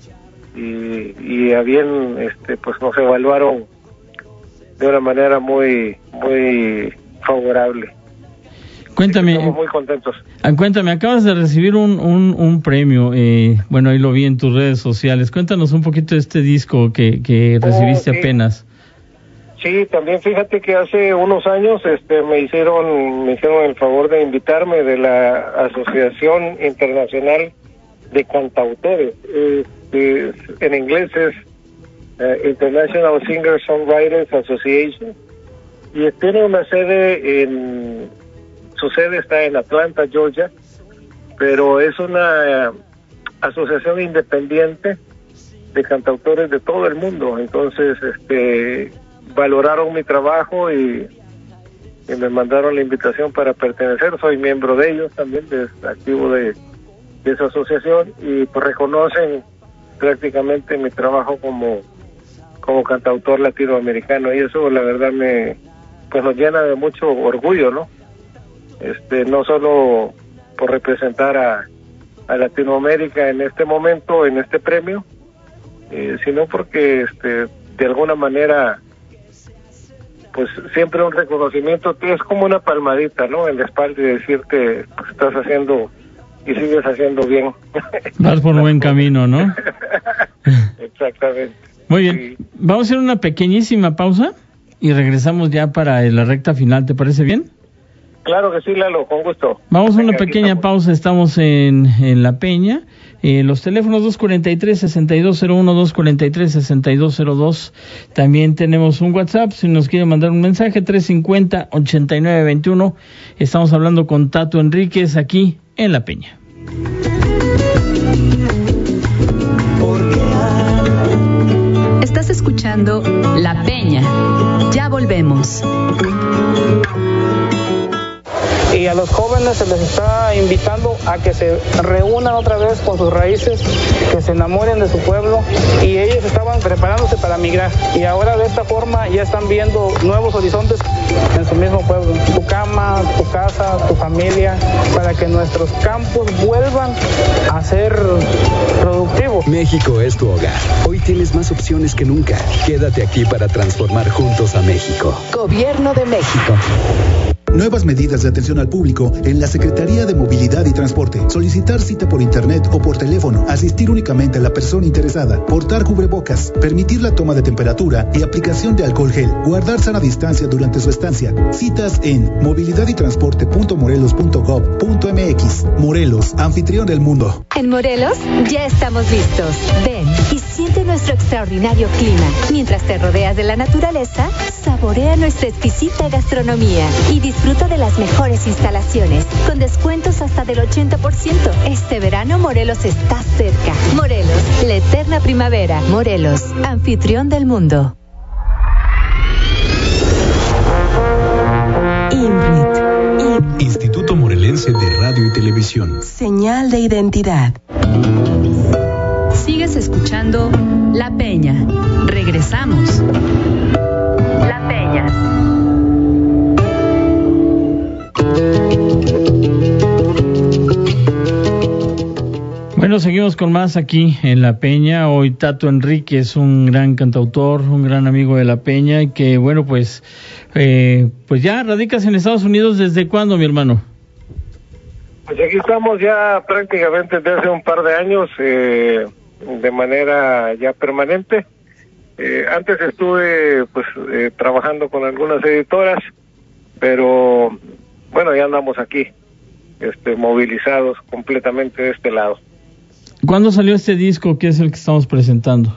y, y a bien este pues nos evaluaron de una manera muy muy favorable. Cuéntame, estamos muy contentos. Cuéntame, acabas de recibir un, un, un premio, eh, bueno, ahí lo vi en tus redes sociales. Cuéntanos un poquito de este disco que, que recibiste oh, sí. apenas. Sí, también fíjate que hace unos años este, me hicieron me hicieron el favor de invitarme de la Asociación Internacional de Cantautores. Este, en inglés es uh, International Singer-Songwriters Association, y tiene una sede en... Su sede está en Atlanta, Georgia, pero es una asociación independiente de cantautores de todo el mundo. Entonces, este, valoraron mi trabajo y, y me mandaron la invitación para pertenecer. Soy miembro de ellos también, de, activo de, de esa asociación, y pues reconocen prácticamente mi trabajo como como cantautor latinoamericano, y eso la verdad me pues nos llena de mucho orgullo, ¿no? Este, no solo por representar a, a Latinoamérica en este momento, en este premio, eh, sino porque este, de alguna manera, pues siempre un reconocimiento que es como una palmadita, ¿no?, en la espalda, y decirte, pues estás haciendo y sigues haciendo bien. Vas por un buen camino, ¿no? Exactamente. Muy bien, sí. Vamos a hacer una pequeñísima pausa y regresamos ya para la recta final, ¿te parece bien? Claro que sí, Lalo, con gusto. Vamos a una pequeña pausa, estamos en, en La Peña. Eh, los teléfonos dos cuarenta y tres, sesenta y dos cero uno, dos cuarenta y tres, sesenta y dos cero dos. También tenemos un WhatsApp, si nos quiere mandar un mensaje, tres cincuenta, ochenta y nueve veintiuno. Estamos hablando con Tato Enríquez aquí en La Peña. Estás escuchando La Peña. Ya volvemos. Y a los jóvenes se les está invitando a que se reúnan otra vez con sus raíces, que se enamoren de su pueblo, y ellos estaban preparándose para migrar, y ahora de esta forma ya están viendo nuevos horizontes en su mismo pueblo, tu cama, tu casa, tu familia, para que nuestros campos vuelvan a ser productivos. México es tu hogar. Hoy tienes más opciones que nunca. Quédate aquí para transformar juntos a México. Gobierno de México. Nuevas medidas de atención al público en la Secretaría de Movilidad y Transporte. Solicitar cita por internet o por teléfono. Asistir únicamente a la persona interesada. Portar cubrebocas. Permitir la toma de temperatura y aplicación de alcohol gel. Guardar sana distancia durante su estancia. Citas en movilidad y transporte punto morelos punto gob punto mx. Morelos, anfitrión del mundo. En Morelos ya estamos listos. Ven y siente nuestro extraordinario clima. Mientras te rodeas de la naturaleza, sabes Saborea nuestra exquisita gastronomía y disfruta de las mejores instalaciones, con descuentos hasta del ochenta por ciento. Este verano Morelos está cerca. Morelos, la eterna primavera. Morelos, anfitrión del mundo. INRIT. Instituto Morelense de Radio y Televisión. Señal de identidad. Sigues escuchando La Peña. Regresamos. La Peña. Bueno, seguimos con más aquí en La Peña. Hoy Tato Enríquez, un gran cantautor, un gran amigo de La Peña, y que, bueno, pues, eh, pues ya radicas en Estados Unidos. ¿Desde cuándo, mi hermano? Pues aquí estamos ya prácticamente desde hace un par de años, eh, de manera ya permanente. Eh, antes estuve pues eh, trabajando con algunas editoras, pero bueno, ya andamos aquí, este, movilizados completamente de este lado. ¿Cuándo salió este disco que es el que estamos presentando?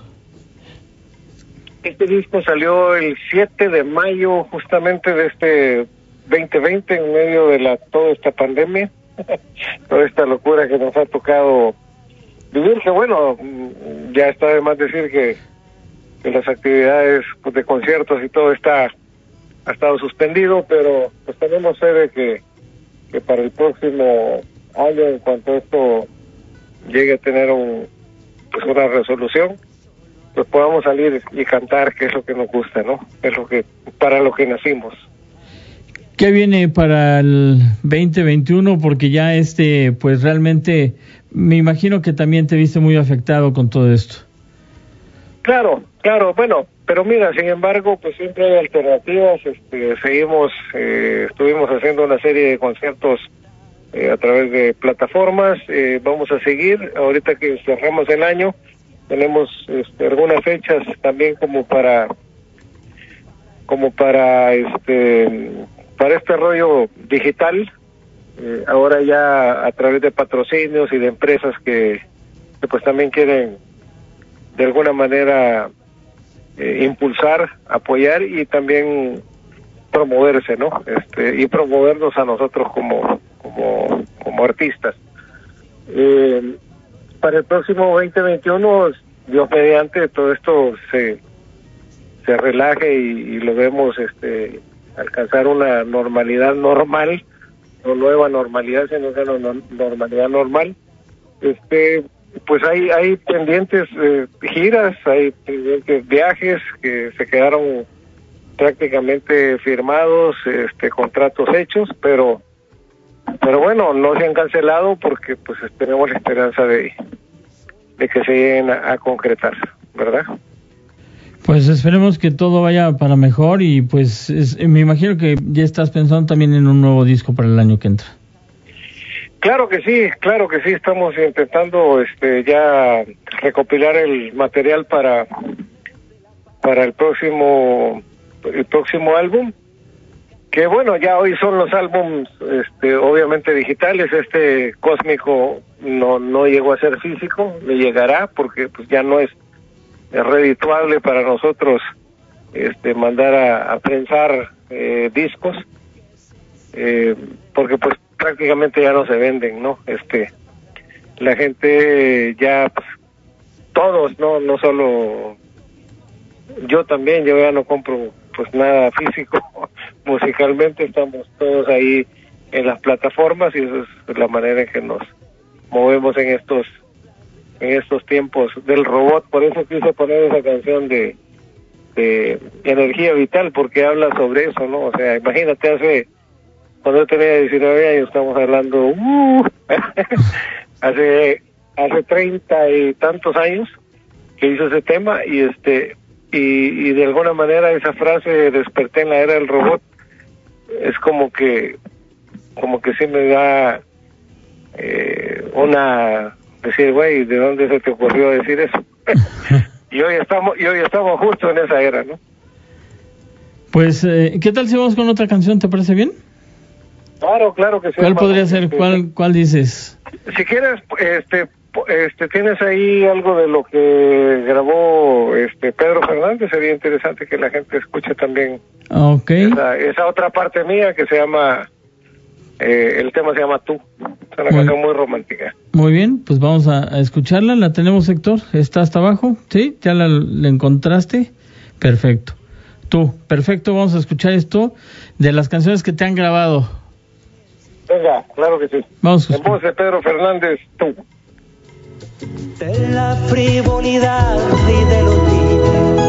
Este disco salió el siete de mayo justamente de este veinte veinte, en medio de la toda esta pandemia, toda esta locura que nos ha tocado vivir, que bueno, ya está de más decir que, que las actividades pues, de conciertos y todo está ha estado suspendido, pero pues tenemos fe de que, que para el próximo año, en cuanto esto llegue a tener un pues una resolución, pues podamos salir y cantar, que es lo que nos gusta, ¿no? Es lo que para lo que nacimos. ¿Qué viene para el veinte veintiuno? Porque ya este, pues realmente, me imagino que también te viste muy afectado con todo esto. Claro, claro, bueno, pero mira, sin embargo, pues siempre hay alternativas. Este, seguimos, eh, estuvimos haciendo una serie de conciertos eh, a través de plataformas. Eh, vamos a seguir. Ahorita que cerramos el año, tenemos este, algunas fechas también como para, como para este. para este rollo digital, eh, ahora ya a través de patrocinios y de empresas que, que pues también quieren de alguna manera eh, impulsar, apoyar y también promoverse, ¿no? Este, y promovernos a nosotros como como como artistas. Eh, para el próximo veinte veintiuno, Dios mediante, todo esto se se relaje y, y lo vemos este alcanzar una normalidad normal, no nueva normalidad, sino una normalidad normal. Este, pues hay hay pendientes eh, giras, hay pendientes viajes que se quedaron prácticamente firmados, este, contratos hechos, pero pero bueno, no se han cancelado porque pues tenemos la esperanza de de que se lleguen a, a concretar, ¿verdad? Pues esperemos que todo vaya para mejor y pues es, me imagino que ya estás pensando también en un nuevo disco para el año que entra. Claro que sí, claro que sí, estamos intentando este ya recopilar el material para para el próximo el próximo álbum, que bueno, ya hoy son los álbums este obviamente digitales. Este Cósmico no no llegó a ser físico, le llegará porque pues ya no es es redituable para nosotros este mandar a, a prensar eh, discos eh, porque pues prácticamente ya no se venden, ¿no? Este la gente ya pues, todos, no no solo yo también, yo ya no compro pues nada físico. Musicalmente estamos todos ahí en las plataformas y esa es la manera en que nos movemos en estos en estos tiempos del robot. Por eso quise poner esa canción de, de Energía Vital, porque habla sobre eso, ¿no? O sea, imagínate, hace, cuando yo tenía diecinueve años, estamos hablando, uh, hace, hace treinta y tantos años que hizo ese tema, y este, y, y de alguna manera esa frase, desperté en la era del robot, es como que, como que sí me da eh, una, decir, güey, ¿de dónde se te ocurrió decir eso? y hoy estamos y hoy estamos justo en esa era, ¿no? Pues, eh, ¿qué tal si vamos con otra canción? ¿Te parece bien? Claro, claro que sí. ¿Cuál hermano. podría ser? ¿Cuál, cuál dices? Si quieres, este, este, tienes ahí algo de lo que grabó este Pedro Fernández. Sería interesante que la gente escuche también okay. esa, esa otra parte mía que se llama, eh, el tema se llama Tú. Es una muy, canción muy romántica. Muy bien, pues vamos a, a escucharla. ¿La tenemos, Héctor? ¿Está hasta abajo? ¿Sí? ¿Ya la, la encontraste? Perfecto. Tú, perfecto, vamos a escuchar esto de las canciones que te han grabado. Venga, claro que sí. Vamos a en voz de Pedro Fernández, Tú. De la frivolidad y de lo tibio.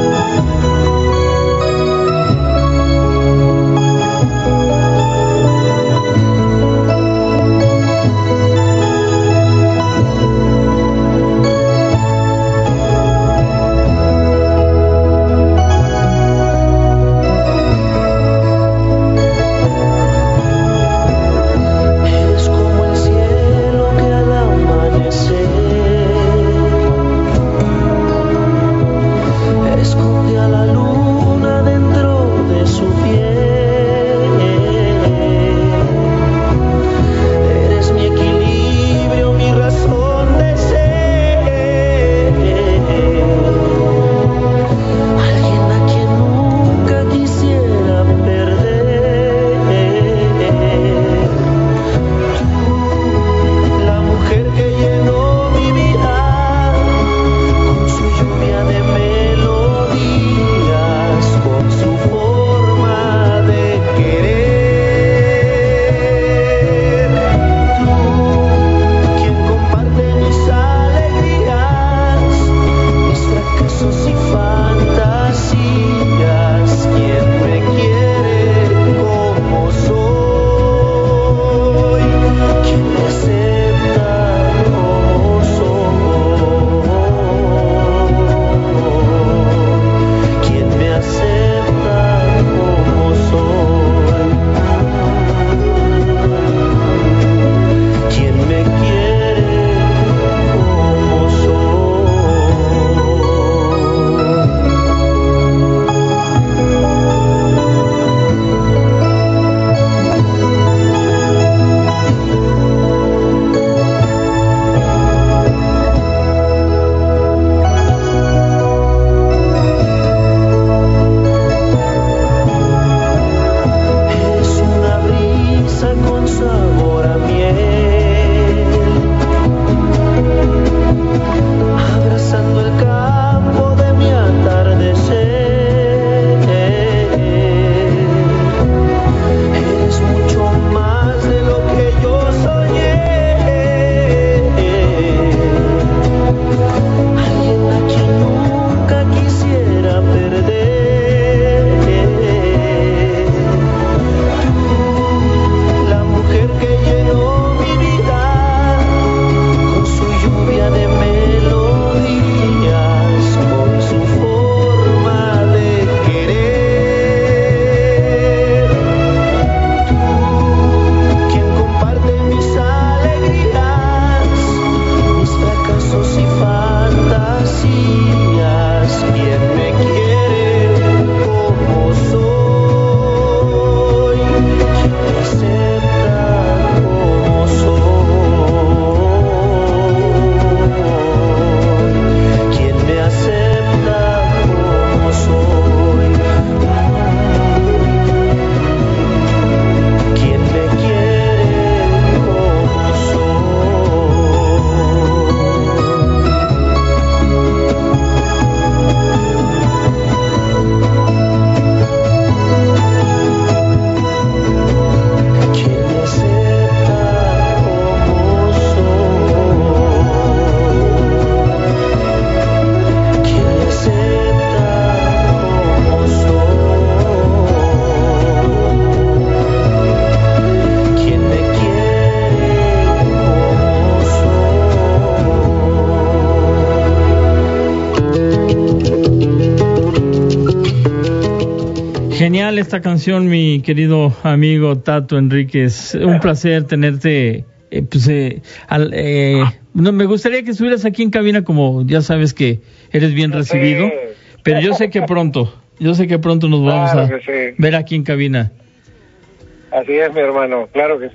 Genial esta canción, mi querido amigo Tato Enríquez. Un placer tenerte. Eh, pues, eh, al, eh, no, me gustaría que estuvieras aquí en cabina, como ya sabes que eres bien recibido. Pero yo sé que pronto, yo sé que pronto nos vamos claro a sí. ver aquí en cabina. Así es, mi hermano, claro que sí.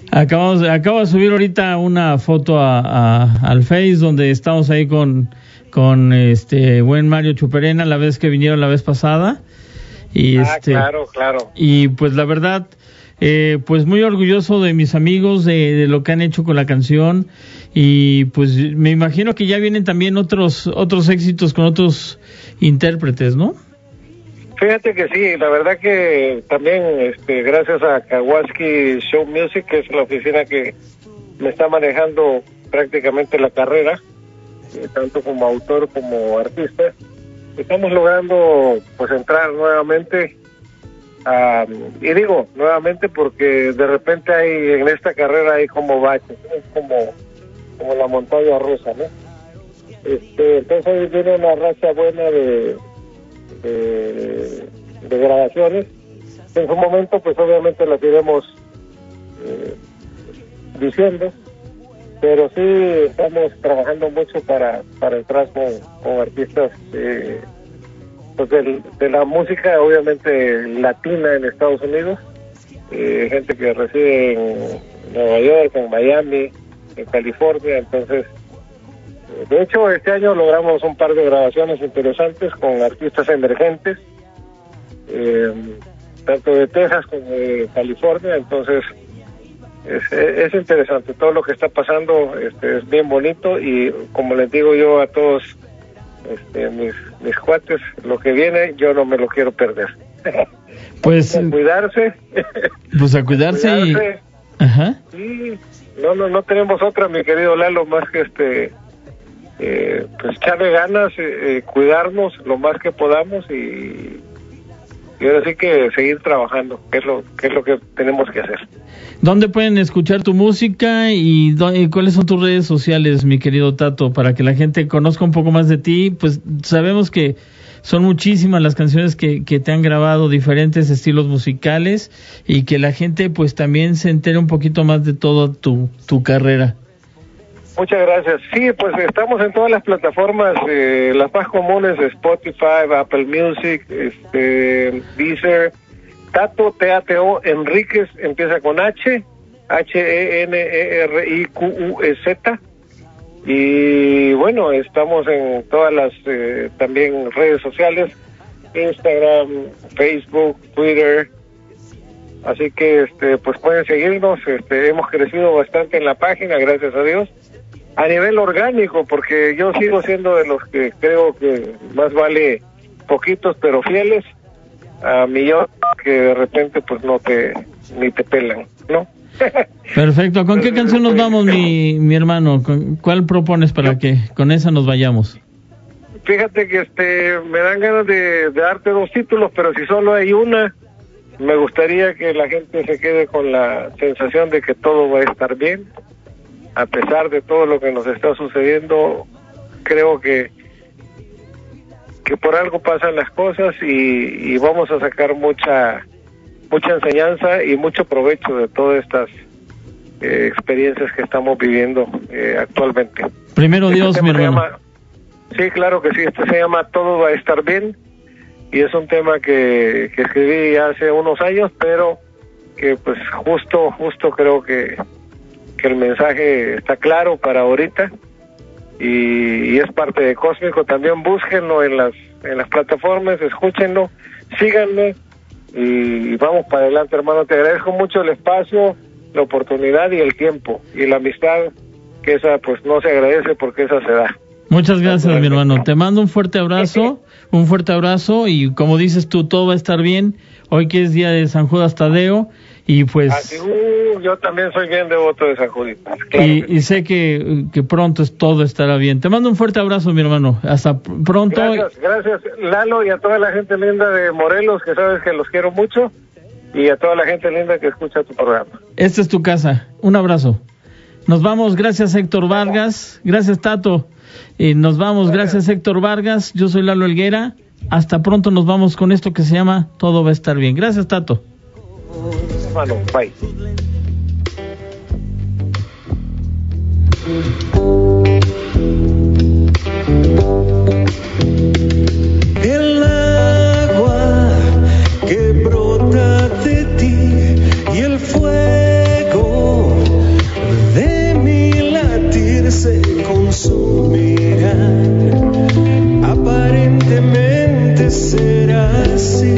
Acabamos, acabo de subir ahorita una foto a, a, al Face donde estamos ahí con, con este buen Mario Chuperena, la vez que vinieron la vez pasada. Y ah, este, claro, claro. Y pues la verdad, eh, pues muy orgulloso de mis amigos, de, de lo que han hecho con la canción. Y pues me imagino que ya vienen también otros, otros éxitos con otros intérpretes, ¿no? Fíjate que sí, la verdad que también este, gracias a Kawasaki Show Music, que es la oficina que me está manejando prácticamente la carrera, eh, tanto como autor como artista, estamos logrando pues entrar nuevamente, a, y digo nuevamente porque de repente hay en esta carrera hay como baches, es como, como la montaña rusa, ¿no? Este, entonces viene una racha buena de De, de grabaciones. En su momento pues obviamente las iremos eh, diciendo, pero sí estamos trabajando mucho para para entrar con, con artistas eh, pues de, de la música obviamente latina en Estados Unidos, eh, gente que reside en Nueva York, en Miami, en California. Entonces de hecho, este año logramos un par de grabaciones interesantes con artistas emergentes, eh, tanto de Texas como de California. Entonces, es, es interesante todo lo que está pasando, este, es bien bonito y como les digo yo a todos este, mis, mis cuates, lo que viene yo no me lo quiero perder. Pues a cuidarse. Pues a cuidarse, a cuidarse. Y... Ajá. Sí, no, no, no tenemos otra, mi querido Lalo, más que este... Eh, pues echarle ganas, eh, eh, cuidarnos lo más que podamos y, y ahora sí que seguir trabajando, que es lo que es lo que tenemos que hacer. ¿Dónde pueden escuchar tu música y, y cuáles son tus redes sociales, mi querido Tato, para que la gente conozca un poco más de ti? Pues sabemos que son muchísimas las canciones que, que te han grabado, diferentes estilos musicales, y que la gente pues también se entere un poquito más de toda tu, tu carrera. Muchas gracias. Sí, pues estamos en todas las plataformas, eh, las más comunes, Spotify, Apple Music, este, Deezer. Tato, T A T O, Enríquez, empieza con H, H E N E R I Q U E Z. Y bueno, estamos en todas las eh, también redes sociales, Instagram, Facebook, Twitter. Así que este pues pueden seguirnos, este hemos crecido bastante en la página, gracias a Dios. A nivel orgánico, porque yo sigo siendo de los que creo que más vale poquitos pero fieles a millón que de repente pues no te ni te pelan, ¿no? Perfecto. ¿Con qué canción nos vamos, mi, mi hermano? ¿Cuál propones para que con esa nos vayamos? Fíjate que este me dan ganas de, de darte dos títulos, pero si solo hay una, me gustaría que la gente se quede con la sensación de que todo va a estar bien. A pesar de todo lo que nos está sucediendo, creo que que por algo pasan las cosas y, y vamos a sacar mucha mucha enseñanza y mucho provecho de todas estas eh, experiencias que estamos viviendo eh, actualmente. Primero Dios, este mi hermano. Llama, sí, claro que sí, este se llama Todo va a estar bien y es un tema que, que escribí hace unos años, pero que pues justo, justo creo que que el mensaje está claro para ahorita y, y es parte de Cósmico. También búsquenlo en las en las plataformas, escúchenlo, síganme y, y vamos para adelante, hermano. Te agradezco mucho el espacio, la oportunidad y el tiempo y la amistad, que esa pues no se agradece porque esa se da. Muchas gracias, mi hermano. Te mando un fuerte abrazo, un fuerte abrazo y como dices tú, todo va a estar bien. Hoy que es día de San Judas Tadeo y pues... Así, uh, yo también soy bien devoto de San Juditas. Claro y, que y sé que, que pronto es, todo estará bien. Te mando un fuerte abrazo, mi hermano. Hasta pronto. Gracias, gracias, Lalo, y a toda la gente linda de Morelos, que sabes que los quiero mucho, y a toda la gente linda que escucha tu programa. Esta es tu casa. Un abrazo. Nos vamos. Gracias, Héctor Vargas. Gracias, Tato. Y nos vamos. Gracias, Héctor Vargas. Yo soy Lalo Helguera. Hasta pronto. Nos vamos con esto que se llama Todo va a estar bien. Gracias, Tato. Bueno, bye. El agua que brota de ti y el fuego consumirán. Aparentemente será así.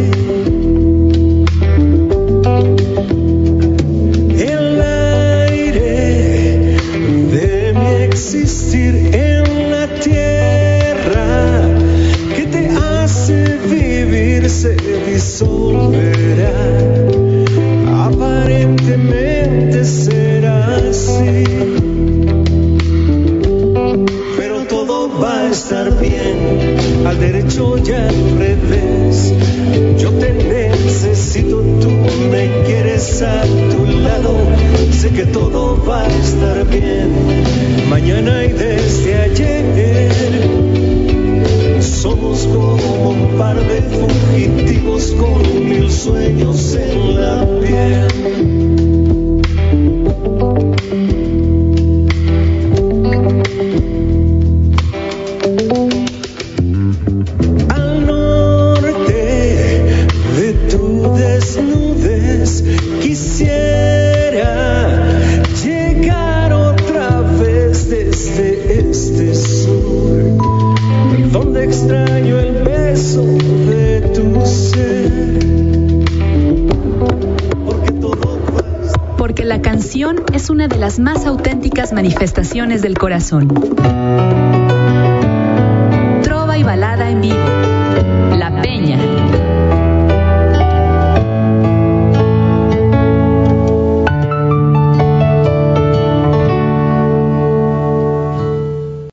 El aire de mi existir en la tierra que te hace vivir se disolverá. Aparentemente será así, pero todo va a estar bien, al derecho y al revés. Yo te necesito, tú me quieres a tu lado. Sé que todo va a estar bien, mañana y desde ayer. Somos como un par de fugitivos con mil sueños en la piel. Al norte de tu desnudez quisiera llegar otra vez desde este sur, donde extraño el beso de tu ser. Porque todo va a estar... Porque la canción es una de las más auténticas manifestaciones del corazón. Trova y balada en vivo. La Peña.